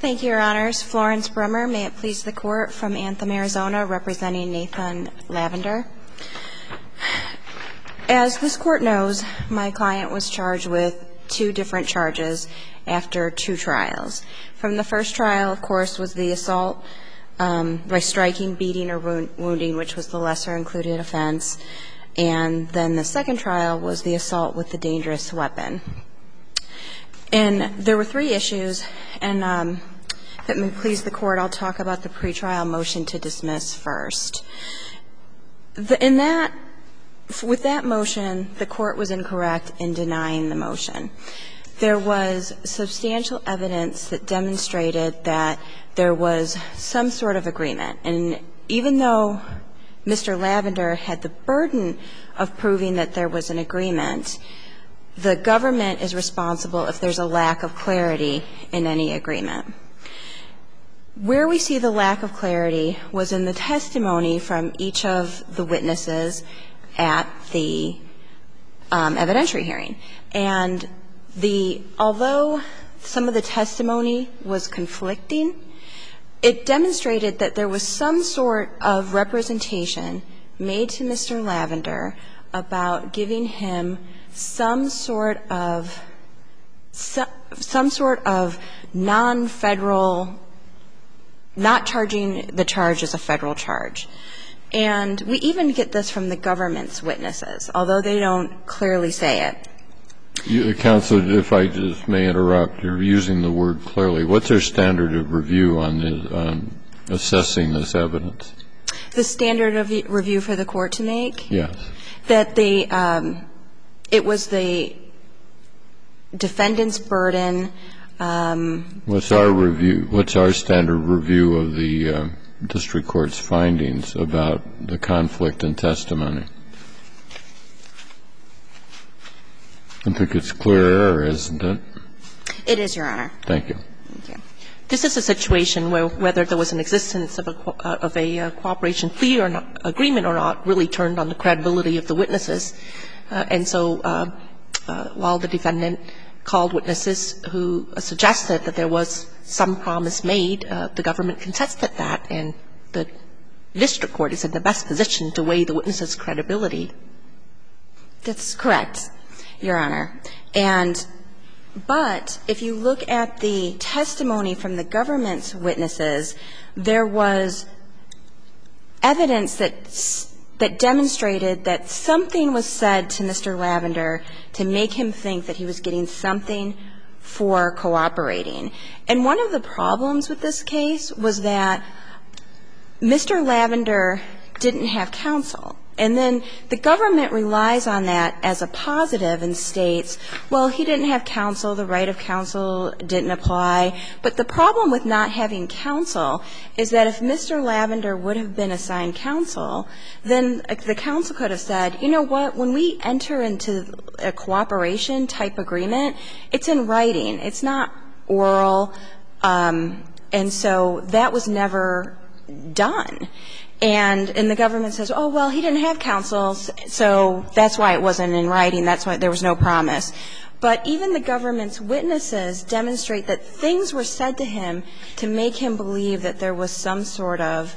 Thank you, Your Honors. Florence Brummer, may it please the Court, from Anthem, Arizona, representing Nathan Lavender. As this Court knows, my client was charged with 2 different charges after 2 trials. From the first trial, of course, was the assault by striking, beating, or wounding, which was the lesser included offense. And then the second trial was the assault with the dangerous weapon. And there were 3 issues, and if it may please the Court, I'll talk about the pretrial motion to dismiss first. With that motion, the Court was incorrect in denying the motion. There was substantial evidence that demonstrated that there was some sort of agreement. And even though Mr. Lavender had the burden of proving that there was an agreement, the government is responsible if there's a lack of clarity in any agreement. Where we see the lack of clarity was in the testimony from each of the witnesses at the evidentiary hearing. And although some of the testimony was conflicting, it demonstrated that there was some sort of representation made to Mr. Lavender about giving him some sort of non-federal, not charging the charge as a federal charge. And we even get this from the government's witnesses, although they don't clearly say it. Counsel, if I just may interrupt, you're using the word clearly. What's our standard of review on assessing this evidence? The standard of review for the Court to make? Yes. That it was the defendant's burden. What's our review? What's our standard review of the district court's findings about the conflict in testimony? I think it's clear error, isn't it? It is, Your Honor. Thank you. Thank you. This is a situation where whether there was an existence of a cooperation plea or not, agreement or not, really turned on the credibility of the witnesses. And so while the defendant called witnesses who suggested that there was some promise made, the government contested that, and the district court is in the best position to weigh the witnesses' credibility. That's correct, Your Honor. But if you look at the testimony from the government's witnesses, there was evidence that demonstrated that something was said to Mr. Lavender to make him think that he was getting something for cooperating. And one of the problems with this case was that Mr. Lavender didn't have counsel. And then the government relies on that as a positive and states, well, he didn't have counsel, the right of counsel didn't apply. But the problem with not having counsel is that if Mr. Lavender would have been assigned counsel, then the counsel could have said, you know what, when we enter into a cooperation type agreement, it's in writing, it's not oral, and so that was never done. And the government says, oh, well, he didn't have counsel, so that's why it wasn't in writing, that's why there was no promise. But even the government's witnesses demonstrate that things were said to him to make him believe that there was some sort of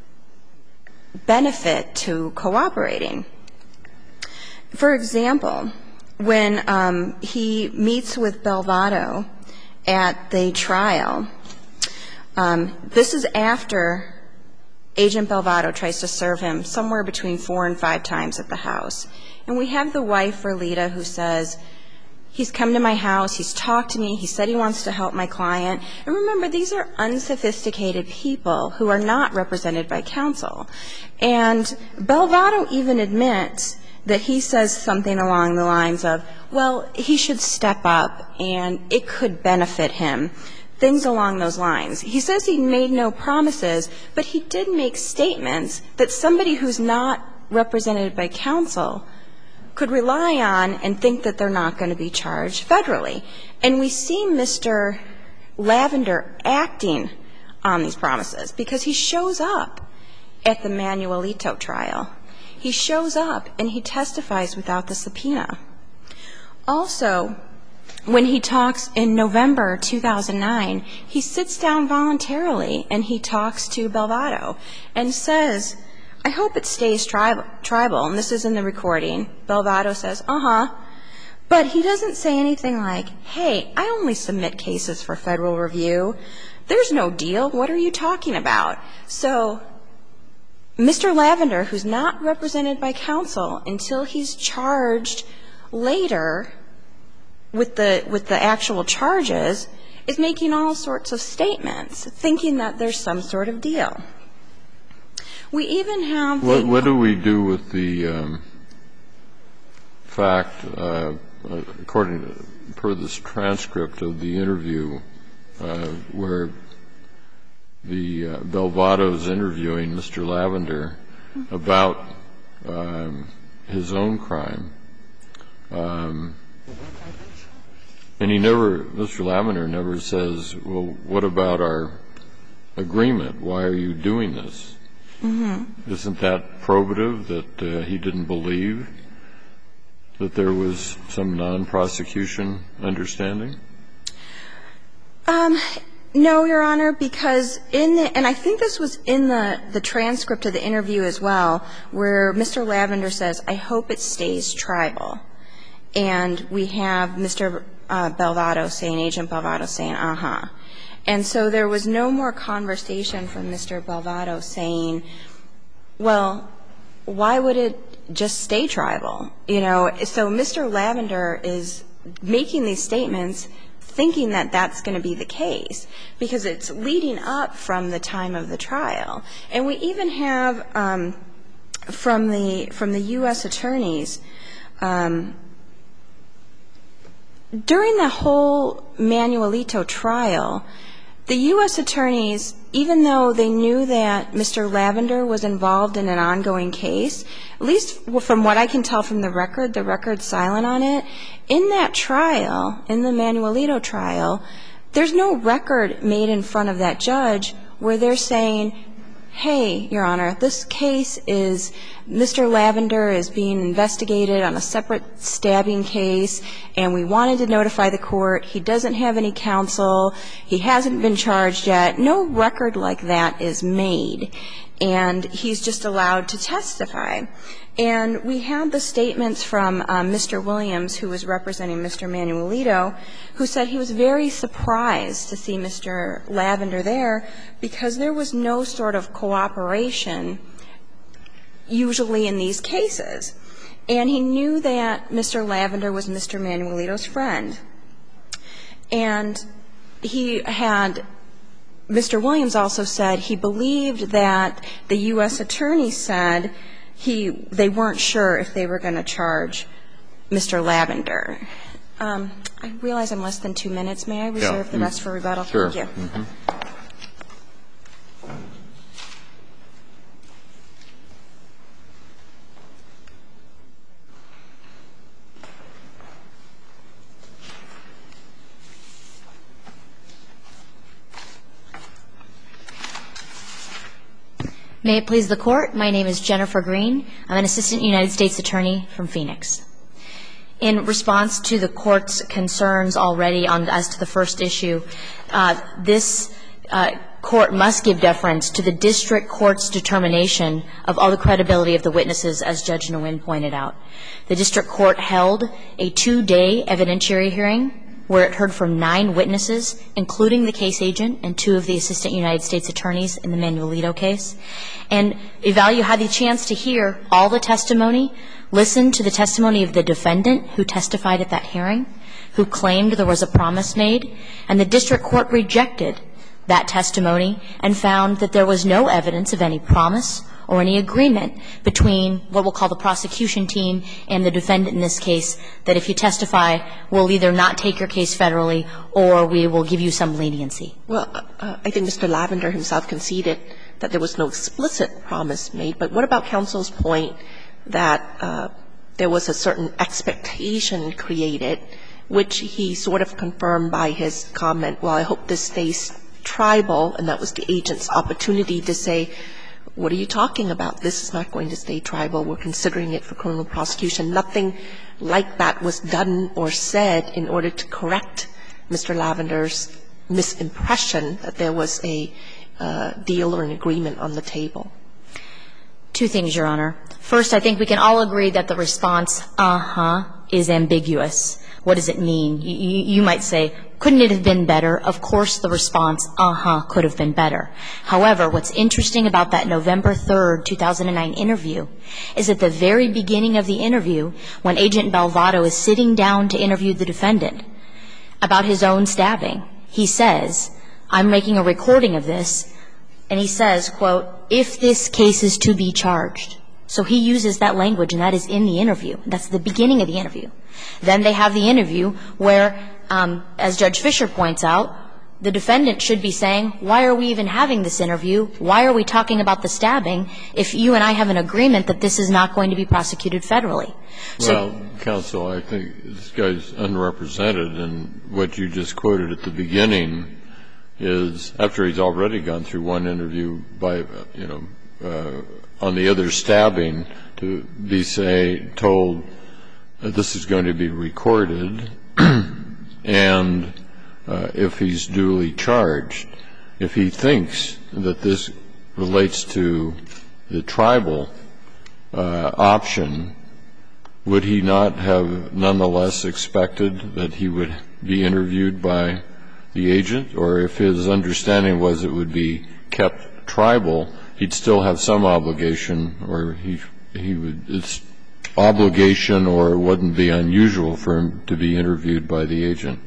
benefit to cooperating. For example, when he meets with Belvado at the trial, this is after Agent Belvado tries to serve him somewhere between 4 and 5 times at the house. And we have the wife, Verlita, who says, he's come to my house, he's talked to me, he said he wants to help my client. And remember, these are unsophisticated people who are not represented by counsel. And Belvado even admits that he says something along the lines of, well, he should step up and it could benefit him. Things along those lines. He says he made no promises, but he did make statements that somebody who's not represented by counsel could rely on and think that they're not going to be charged federally. And we see Mr. Lavender acting on these promises because he shows up at the Manuelito trial. He shows up and he testifies without the subpoena. Also, when he talks in November 2009, he sits down voluntarily and he talks to Belvado and says, I hope it stays tribal. And this is in the recording. Belvado says, But he doesn't say anything like, hey, I only submit cases for federal review. There's no deal. What are you talking about? So Mr. Lavender, who's not represented by counsel until he's charged later with the actual charges, is making all sorts of statements, thinking that there's some sort of deal. We even have the What do we do with the fact, per this transcript of the interview, where the Belvado's interviewing Mr. Lavender about his own crime, and Mr. Lavender never says, well, what about our agreement? Why are you doing this? Mm-hmm. Isn't that probative that he didn't believe that there was some non-prosecution understanding? No, Your Honor, because and I think this was in the transcript of the interview as well, where Mr. Lavender says, I hope it stays tribal. And we have Mr. Belvado saying, Agent Belvado saying, And so there was no more conversation from Mr. Belvado saying, well, why would it just stay tribal? You know, so Mr. Lavender is making these statements thinking that that's going to be the case, because it's leading up from the time of the trial. And we even have from the U.S. attorneys, during the whole Manuelito trial, the U.S. attorneys, even though they knew that Mr. Lavender was involved in an ongoing case, at least from what I can tell from the record's silent on it, in that trial, in the Manuelito trial, there's no record made in front of that judge where they're saying, hey, Your Honor, this case is Mr. Lavender is being investigated on a separate stabbing case, and we wanted to notify the court. He doesn't have any counsel. He hasn't been charged yet. No record like that is made, and he's just allowed to testify. And we have the statements from Mr. Williams, who was representing Mr. Manuelito, who said he was very surprised to see Mr. Lavender there because there was no sort of cooperation usually in these cases. And he knew that Mr. Lavender was Mr. Manuelito's friend. And he had Mr. Williams also said he believed that the U.S. attorney said they weren't sure if they were going to charge Mr. Lavender. I realize I'm less than 2 minutes. May I reserve the rest for rebuttal? Sure. Thank you. Mm-hmm. May it please the Court. My name is Jennifer Green. I'm an assistant United States attorney from Phoenix. In response to the Court's concerns already as to the first issue, this Court must give deference to the district court's determination of all the credibility of the witnesses, as Judge Nguyen pointed out. The district court held a 2-day evidentiary hearing where it heard from 9 witnesses, including the case agent and 2 of the assistant United States attorneys in the Manuelito case. And Evalu had the chance to hear all the testimony, listen to the testimony of the defendant who testified at that hearing, who claimed there was a promise made, and the district court rejected that testimony and found that there was no evidence of any promise or any agreement between what we'll call the prosecution team and the defendant in this case, that if you testify, we'll either not take your case federally or we will give you some leniency. Well, I think Mr. Lavender himself conceded that there was no explicit promise made, but what about counsel's point that there was a certain expectation created, which he sort of confirmed by his comment, well, I hope this stays tribal, and that was the agent's opportunity to say, what are you talking about? This is not going to stay tribal. We're considering it for criminal prosecution. Nothing like that was done or said in order to correct Mr. Lavender's misimpression that there was a deal or an agreement on the table. Two things, Your Honor. First, I think we can all agree that the response, is ambiguous. What does it mean? You might say, couldn't it have been better? Of course the response, could have been better. However, what's interesting about that November 3rd, 2009 interview is at the very beginning of the interview, when Agent Belvado is sitting down to interview the defendant about his own stabbing, he says, I'm making a recording of this, and he says, quote, if this case is to be charged. So he uses that language, and that is in the interview. That's the beginning of the interview. Then they have the interview where, as Judge Fisher points out, the defendant should be saying, why are we even having this interview? Why are we talking about the stabbing if you and I have an agreement that this is not going to be prosecuted federally? Well, counsel, I think this guy's unrepresented, and what you just quoted at the beginning is, after he's already gone through one interview by, on the other stabbing, to be told this is going to be recorded, and if he's duly charged, if he thinks that this relates to the tribal option, would he not have nonetheless expected that he would be interviewed by the agent? Or if his understanding was it would be kept tribal, he'd still have some obligation, or he would, it's obligation, or it wouldn't be unusual for him to be interviewed by the agent?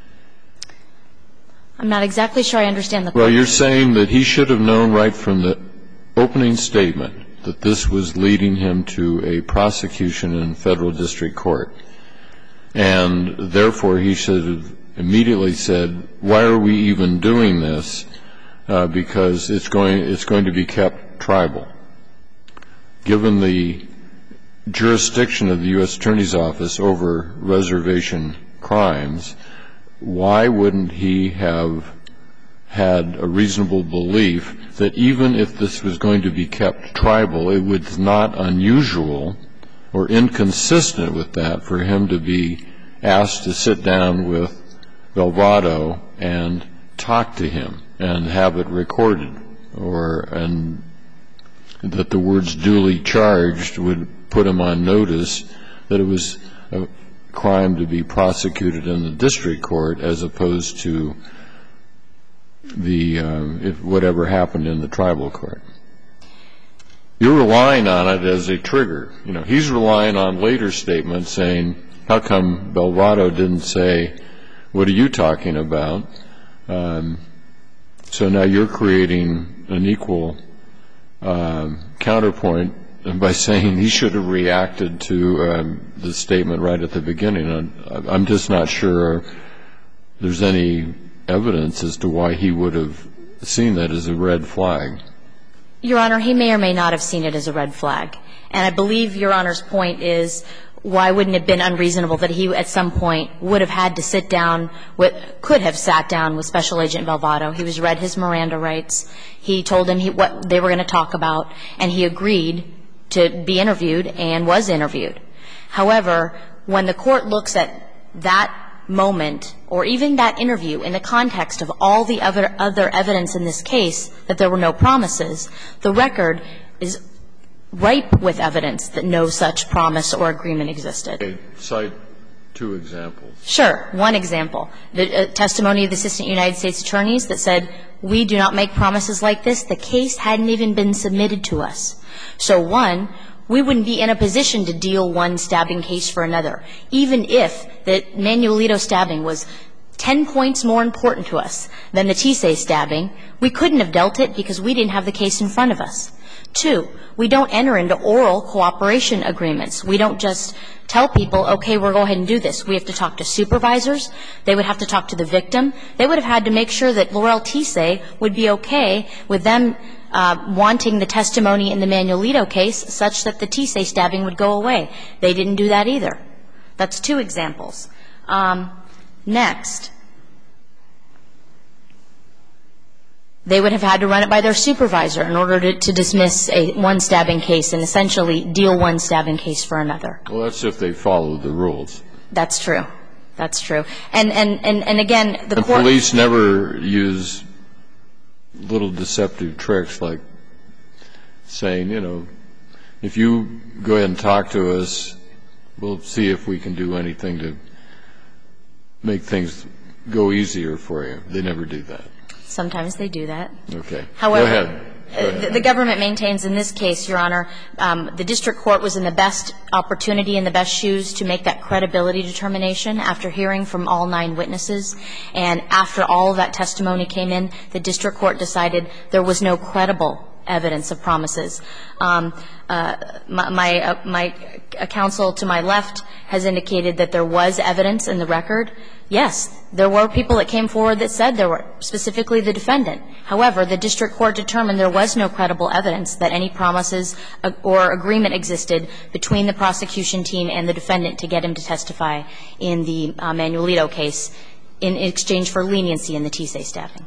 I'm not exactly sure I understand the question. Well, you're saying that he should have known right from the opening statement that this was leading him to a prosecution in federal district court, and therefore he should have immediately said, why are we even doing this? Because it's going to be kept tribal. Given the jurisdiction of the U.S. Attorney's Office over reservation crimes, why wouldn't he have had a reasonable belief that even if this was going to be kept tribal, it was not unusual or inconsistent with that for him to be asked to sit down with Belvado and talk to him and have it recorded, and that the words duly charged would put him on notice that it was a crime to be prosecuted in the district court as opposed to whatever happened in the tribal court? You're relying on it as a trigger. He's relying on later statements saying, how come Belvado didn't say, what are you talking about? So now you're creating an equal counterpoint by saying he should have reacted to the statement right at the beginning. I'm just not sure there's any evidence as to why he would have seen that as a red flag. Your Honor, he may or may not have seen it as a red flag. And I believe Your Honor's point is, why wouldn't it have been unreasonable that he at some point would have had to sit down could have sat down with Special Agent Belvado. He was read his Miranda rights. He told him what they were going to talk about, and he agreed to be interviewed and was interviewed. However, when the court looks at that moment or even that interview in the context of all the other evidence in this case that there were no promises, the record is ripe with evidence that no such promise or agreement existed. Okay. Cite two examples. Sure. One example, the testimony of the Assistant United States Attorneys that said, we do not make promises like this. The case hadn't even been submitted to us. So, one, we wouldn't be in a position to deal one stabbing case for another. Even if the Manuelito stabbing was 10 points more important to us than the Tisei stabbing, we couldn't have dealt it because we didn't have the case in front of us. Two, we don't enter into oral cooperation agreements. We don't just tell people, okay, we'll go ahead and do this. We have to talk to supervisors. They would have to talk to the victim. They would have had to make sure that Laurel Tisei would be okay with them wanting the testimony in the Manuelito case such that the Tisei stabbing would go away. They didn't do that either. That's two examples. Next, They would have had to run it by their supervisor in order to dismiss one stabbing case and essentially deal one stabbing case for another. Well, that's if they follow the rules. That's true. That's true. And again, the court... police never use little deceptive tricks like saying, you know, if you go ahead and talk to us, we'll see if we can do anything to make things go easier for you. They never do that. Sometimes they do that. Okay. However, Go ahead. The government maintains in this case, Your Honor, the district court was in the best opportunity and the best shoes to make that credibility determination after hearing from all 9 witnesses. And after all of that testimony came in, the district court decided there was no credible evidence of promises. My counsel to my left has indicated that there was evidence in the record. Yes, there were people that came forward that said there were, specifically the defendant. However, the district court determined there was no credible evidence that any promises or agreement existed between the prosecution team and the defendant to get him to testify in the Manuelito case in exchange for leniency in the Tisei stabbing.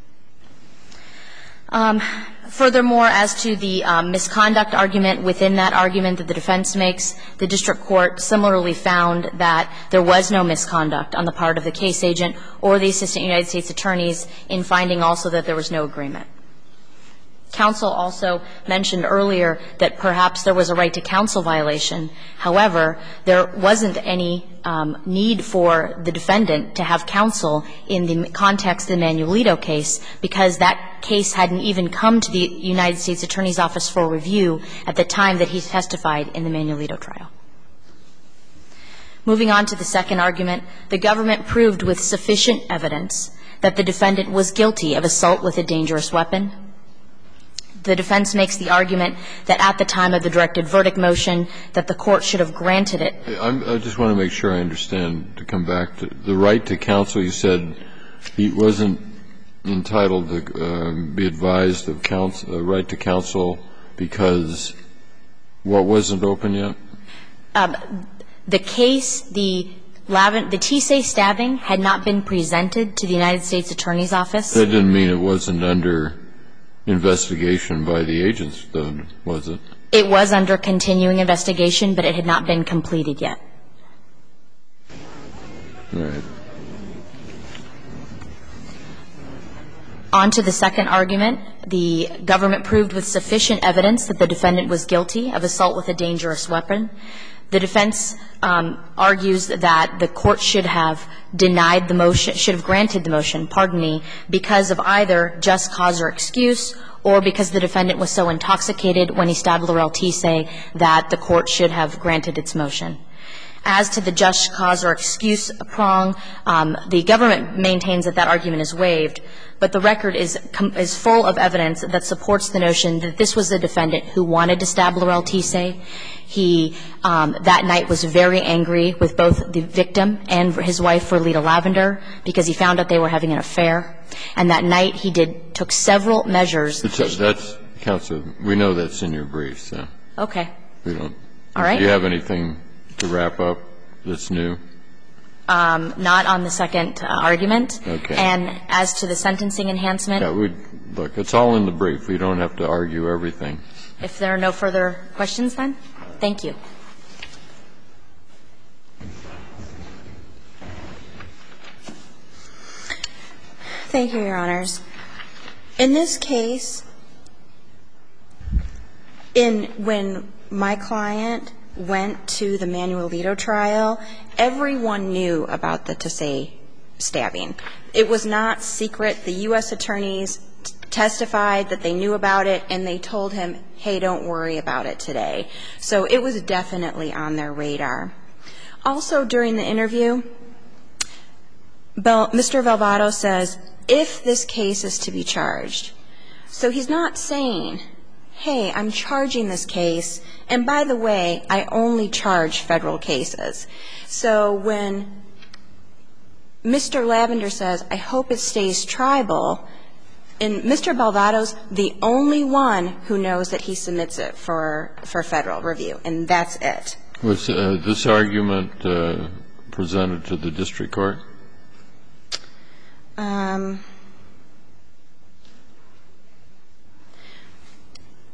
Furthermore, as to the misconduct argument within that argument that the defense makes, the district court similarly found that there was no misconduct on the part of the case agent or the assistant United States attorneys in finding also that there was no agreement. Counsel also mentioned earlier that perhaps there was a right to counsel violation. However, there wasn't any need for the defendant to have counsel in the context of the Manuelito case because that case hadn't even come to the United States Attorney's Office for review at the time that he testified in the Manuelito trial. Moving on to the second argument, the government proved with sufficient evidence that the defendant was guilty of assault with a dangerous weapon. The defense makes the argument that at the time of the directed verdict motion that the court should have granted it. I just want to make sure I understand, to come back to the right to counsel. You said he wasn't entitled to be advised of right to counsel because what wasn't open yet? The case, the Tisei stabbing had not been presented to the United States Attorney's Office. That didn't mean it wasn't under investigation by the agents, though, was it? It was under continuing investigation, but it had not been completed yet. All right. On to the second argument. The government proved with sufficient evidence that the defendant was guilty of assault with a dangerous weapon. The defense argues that the court should have denied the motion, should have granted the motion, because of either just cause or excuse or because the defendant was so intoxicated when he stabbed Laurel Tisei that the court should have granted its motion. As to the just cause or excuse prong, the government maintains that that argument is waived, but the record is full of evidence that supports the notion that this was the defendant who wanted to stab Laurel Tisei. He, that night, was very angry with both the victim and his wife, Verlita Lavender, because he found out they were having an affair. And that night, he took several measures. That's, counsel, we know that's in your brief, so. Okay. We don't. All right. Do you have anything to wrap up that's new? Not on the second argument. Okay. And as to the sentencing enhancement. Yeah, look, it's all in the brief. We don't have to argue everything. If there are no further questions, then, thank you. Thank you, Your Honors. In this case, when my client went to the Manuelito trial, everyone knew about the Tisei stabbing. It was not secret. The U.S. attorneys testified that they knew about it, and they told him, hey, don't worry about it today. So it was definitely on their radar. Also, during the interview, Mr. Valvado says, if this case is to be charged. So he's not saying, hey, I'm charging this case, and by the way, I only charge Federal cases. So when Mr. Lavender says, I hope it stays tribal, and Mr. Valvado's the only one who knows that he submits it for Federal review, and that's it. Was this argument presented to the district court?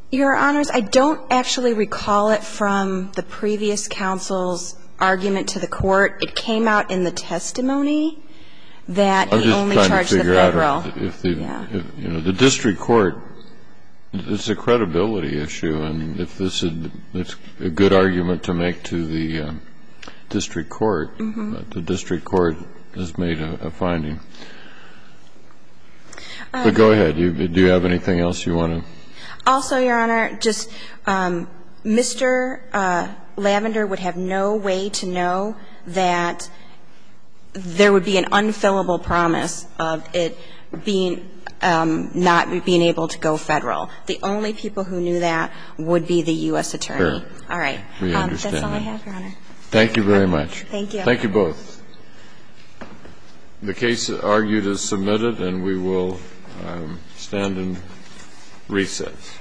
Your Honors, I don't actually recall it from the previous counsel's argument to the court. It came out in the testimony that he only charged the Federal. I'm just trying to figure out if you know, the district court, it's a credibility issue, and if this is it's a good argument to make to the district court, the district court has made a finding. But go ahead. Do you have anything else you want to? Also, Your Honor, just Mr. Lavender would have no way to know that there would be an unfillable promise of it being not being able to go Federal. The only people who knew that would be the U.S. Attorney. Sure. All right. We understand that's all I that. have, Your Honor. Thank you very much. Thank you. Thank you both. The case argued is submitted, and we will stand in recess.